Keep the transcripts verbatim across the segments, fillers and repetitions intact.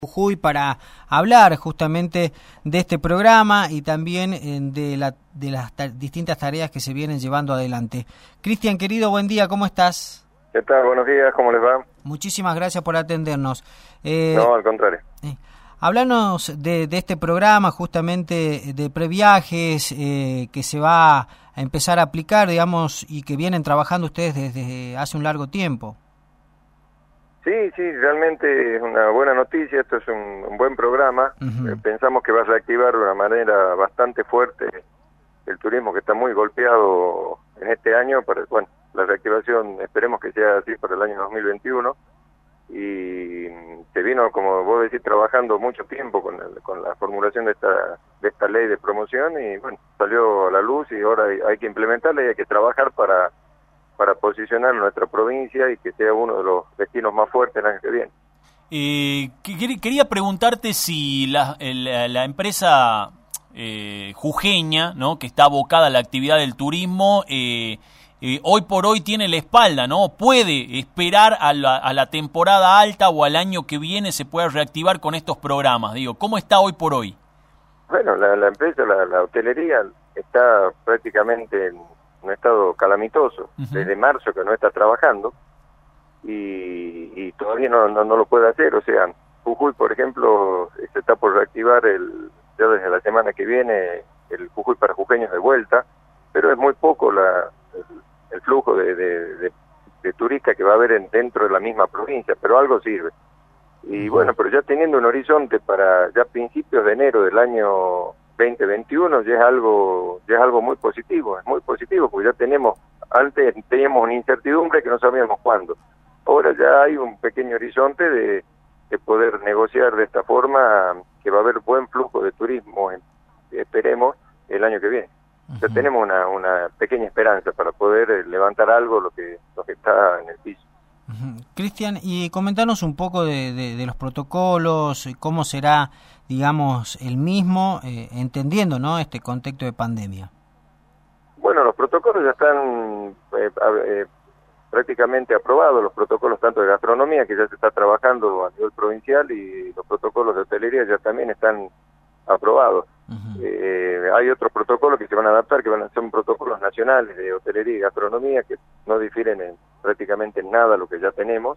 Jujuy para hablar justamente de este programa y también eh, de, la, de las ta- distintas tareas que se vienen llevando adelante. Cristian, querido, buen día, ¿cómo estás? ¿Qué tal? Buenos días, ¿cómo les va? Muchísimas gracias por atendernos. Eh, No, al contrario. Eh, háblanos de, de este programa justamente de previajes eh, que se va a empezar a aplicar, digamos, y que vienen trabajando ustedes desde hace un largo tiempo. Sí, sí, realmente es una buena noticia, esto es un, un buen programa. Uh-huh. Eh, pensamos que va a reactivar de una manera bastante fuerte el turismo, que está muy golpeado en este año. Para, bueno, la reactivación esperemos que sea así para el año dos mil veintiuno. Y se vino, como vos decís, trabajando mucho tiempo con, el, con la formulación de esta de esta ley de promoción y bueno, salió a la luz y ahora hay, hay que implementarla y hay que trabajar para para posicionar nuestra provincia y que sea uno de los destinos más fuertes el año que viene. Eh, que, quería preguntarte si la, la, la empresa eh, jujeña, ¿no?, que está abocada a la actividad del turismo, eh, eh, hoy por hoy tiene la espalda, ¿no? Puede esperar a la, a la temporada alta o al año que viene se pueda reactivar con estos programas. Digo, ¿cómo está hoy por hoy? Bueno, la, la empresa, la, la hotelería está prácticamente en un estado calamitoso, uh-huh. Desde marzo que no está trabajando y, y todavía no, no, no lo puede hacer. O sea, Jujuy, por ejemplo, se está por reactivar el, ya desde la semana que viene el Jujuy para jujeños de vuelta, pero es muy poco la, el, el flujo de, de, de, de turistas que va a haber en, dentro de la misma provincia, pero algo sirve. Y uh-huh. Bueno, pero ya teniendo un horizonte para ya principios de enero del año veinte veintiuno ya es algo ya es algo muy positivo, es muy positivo porque ya tenemos, antes teníamos una incertidumbre que no sabíamos cuándo. Ahora ya hay un pequeño horizonte de, de poder negociar de esta forma, que va a haber buen flujo de turismo, esperemos, el año que viene. Uh-huh. Ya tenemos una, una pequeña esperanza para poder levantar algo lo que, lo que está en el piso. Uh-huh. Cristian, y comentanos un poco de, de, de los protocolos, cómo será, digamos, el mismo, eh, entendiendo, ¿no?, este contexto de pandemia. Bueno, los protocolos ya están eh, eh, prácticamente aprobados, los protocolos tanto de gastronomía, que ya se está trabajando a nivel provincial, y los protocolos de hotelería ya también están aprobados. Uh-huh. Eh, hay otros protocolos que se van a adaptar, que van a ser protocolos nacionales de hotelería y gastronomía, que no difieren en, prácticamente en nada lo que ya tenemos.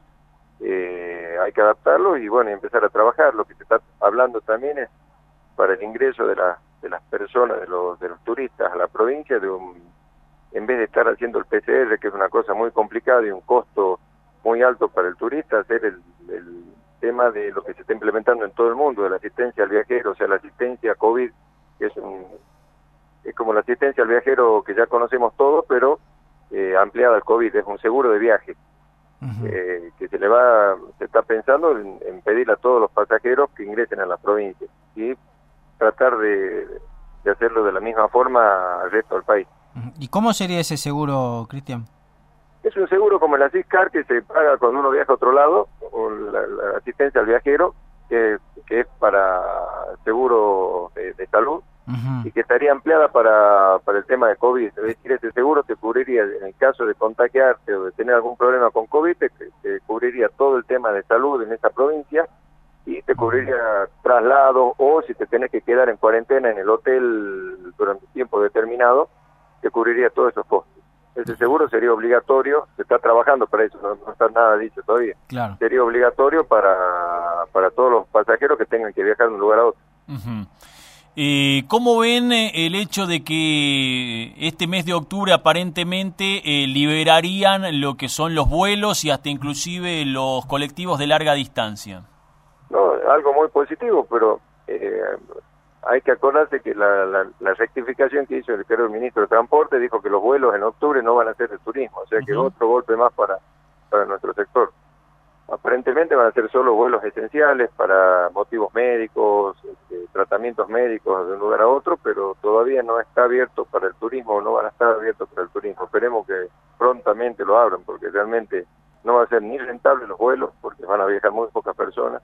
Eh, hay que adaptarlo y bueno, y empezar a trabajar. Lo que se está hablando también es para el ingreso de, la, de las personas, de los, de los turistas a la provincia, de un, en vez de estar haciendo el P C R, que es una cosa muy complicada y un costo muy alto para el turista, hacer el, el tema de lo que se está implementando en todo el mundo, de la asistencia al viajero, o sea, la asistencia COVID, que es, un, es como la asistencia al viajero que ya conocemos todos, pero eh, ampliada al COVID, es un seguro de viaje. Uh-huh. eh, que se le va, se está pensando en, en pedir a todos los pasajeros que ingresen a la provincia y tratar de, de hacerlo de la misma forma al resto del país. Uh-huh. ¿Y cómo sería ese seguro, Cristian? Es un seguro como el Asiscar, que se paga cuando uno viaja a otro lado, o la, la asistencia al viajero, que, que es para seguro de, de salud. Uh-huh. Y que estaría ampliada para, para el tema de COVID. Es decir, ese seguro te cubriría, en el caso de contagiarte o de tener algún problema con COVID, te, te cubriría todo el tema de salud en esa provincia y te cubriría traslado, o si te tenés que quedar en cuarentena en el hotel durante un tiempo determinado, te cubriría todos esos costos. Ese seguro sería obligatorio, se está trabajando para eso, no, no está nada dicho todavía. Claro. Sería obligatorio para, para todos los pasajeros que tengan que viajar de un lugar a otro. Uh-huh. Eh, ¿Cómo ven el hecho de que este mes de octubre aparentemente eh, liberarían lo que son los vuelos y hasta inclusive los colectivos de larga distancia? No, algo muy positivo, pero eh, hay que acordarse que la, la, la rectificación que hizo el querido ministro de Transporte dijo que los vuelos en octubre no van a ser de turismo, o sea que uh-huh. otro golpe más para, para nuestro sector. Aparentemente van a ser solo vuelos esenciales para motivos médicos, este, tratamientos médicos de un lugar a otro, pero todavía no está abierto para el turismo, no van a estar abiertos para el turismo. Esperemos que prontamente lo abran, porque realmente no va a ser ni rentable los vuelos, porque van a viajar muy pocas personas,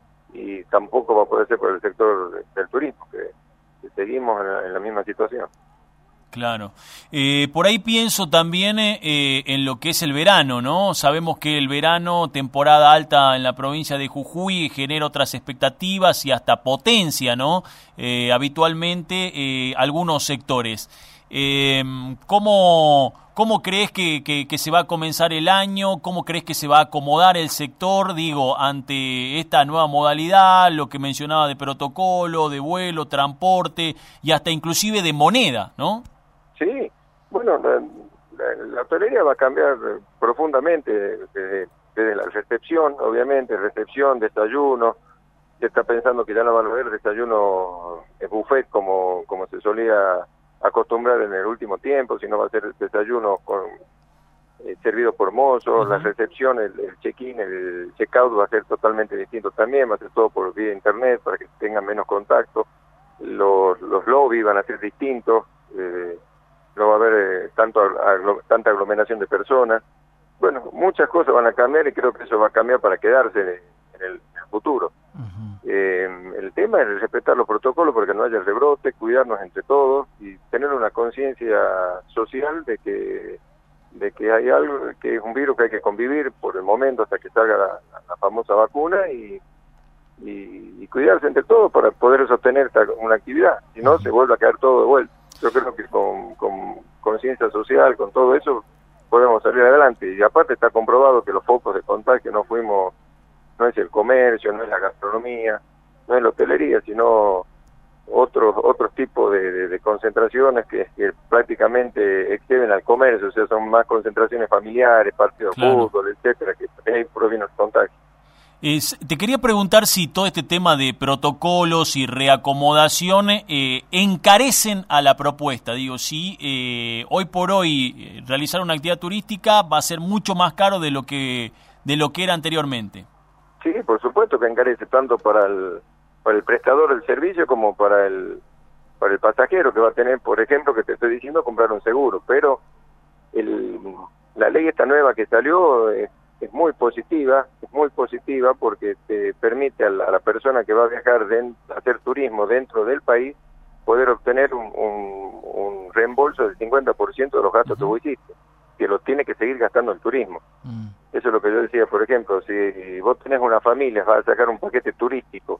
y tampoco va a poder ser por el sector de, del turismo, que, que seguimos en la, en la misma situación. Claro. Eh, por ahí pienso también eh, en lo que es el verano, ¿no? Sabemos que el verano, temporada alta en la provincia de Jujuy, genera otras expectativas y hasta potencia, ¿no? Eh, habitualmente eh, algunos sectores. Eh, ¿cómo, ¿Cómo crees que, que, que se va a comenzar el año? ¿Cómo crees que se va a acomodar el sector, digo, ante esta nueva modalidad, lo que mencionaba de protocolo, de vuelo, transporte y hasta inclusive de moneda, ¿no? Sí, bueno, la, la, la hotelería va a cambiar profundamente desde, desde la recepción, obviamente, recepción, desayuno. Se está pensando que ya no van a haber desayuno en buffet como, como se solía acostumbrar en el último tiempo, sino va a ser desayuno con, eh, servido por mozos. Uh-huh. La recepción, el, el check-in, el check-out va a ser totalmente distinto también, va a ser todo por vía internet para que tengan menos contacto. Los, los lobbies van a ser distintos. Eh, no va a haber eh, tanto aglo- tanta aglomeración de personas. Bueno, muchas cosas van a cambiar y creo que eso va a cambiar para quedarse en el, en el futuro. Uh-huh. Eh, el tema es respetar los protocolos porque no haya rebrote, cuidarnos entre todos y tener una conciencia social de que de que hay algo, que es un virus que hay que convivir por el momento hasta que salga la, la famosa vacuna y, y, y cuidarse entre todos para poder sostener esta, una actividad. Si no, uh-huh. se vuelve a caer todo de vuelta. Yo creo que con, con conciencia social, con todo eso, podemos salir adelante. Y aparte está comprobado que los focos de contagio no fuimos, no es el comercio, no es la gastronomía, no es la hotelería, sino otros otros tipos de, de, de concentraciones que, que prácticamente exceden al comercio, o sea, son más concentraciones familiares, partidos de claro. fútbol, etcétera, que ahí proviene el contagio. Es, te quería preguntar si todo este tema de protocolos y reacomodación eh, encarecen a la propuesta. Digo, si eh, hoy por hoy eh, realizar una actividad turística va a ser mucho más caro de lo que de lo que era anteriormente. Sí, por supuesto que encarece tanto para el para el prestador del servicio como para el para el pasajero que va a tener, por ejemplo, que te estoy diciendo, comprar un seguro. Pero el, la ley esta nueva que salió es, es muy positiva, es muy positiva porque te permite a la, a la persona que va a viajar de, a hacer turismo dentro del país poder obtener un, un, un reembolso del cincuenta por ciento de los gastos uh-huh. que vos hiciste, que lo tiene que seguir gastando el turismo. Uh-huh. Eso es lo que yo decía, por ejemplo, si vos tenés una familia, vas a sacar un paquete turístico,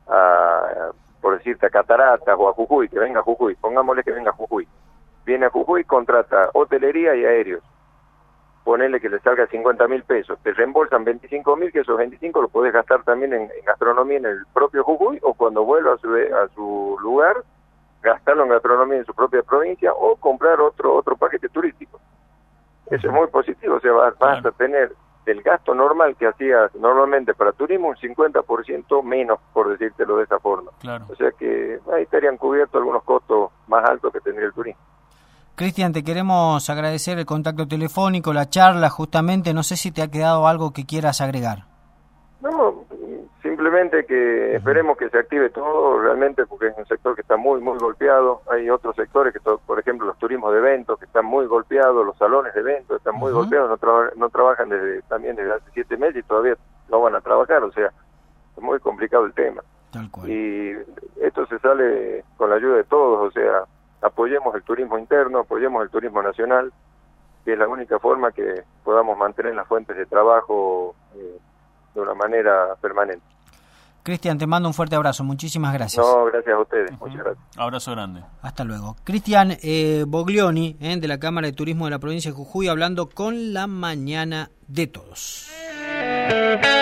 a, por decirte a Cataratas o a Jujuy, que venga a Jujuy, pongámosle que venga a Jujuy, viene a Jujuy, contrata hotelería y aéreos, ponele que le salga cincuenta mil pesos, te reembolsan veinticinco mil, que esos veinticinco los podés gastar también en, en gastronomía en el propio Jujuy, o cuando vuelva a su, a su lugar, gastarlo en gastronomía en su propia provincia, o comprar otro otro paquete turístico. Eso es muy positivo, o sea, vas, vas a tener del gasto normal que hacías normalmente para turismo un cincuenta por ciento menos, por decírtelo de esa forma. Claro. O sea que ahí estarían cubiertos algunos costos más altos que tendría el turismo. Cristian, te queremos agradecer el contacto telefónico, la charla, justamente, no sé si te ha quedado algo que quieras agregar. No, simplemente que esperemos que se active todo realmente, porque es un sector que está muy, muy golpeado. Hay otros sectores, que por ejemplo los turismos de eventos, que están muy golpeados, los salones de eventos están muy uh-huh. golpeados, no, traba, no trabajan desde también desde hace siete meses y todavía no van a trabajar, o sea, es muy complicado el tema. Tal cual. Y esto se sale con la ayuda de todos, o sea, apoyemos el turismo interno, apoyemos el turismo nacional, que es la única forma que podamos mantener las fuentes de trabajo eh, de una manera permanente. Cristian, te mando un fuerte abrazo, muchísimas gracias. No, gracias a ustedes, uh-huh. muchas gracias. Abrazo grande. Hasta luego. Cristian eh, Boglioni, eh, de la Cámara de Turismo de la provincia de Jujuy, hablando con La Mañana de Todos.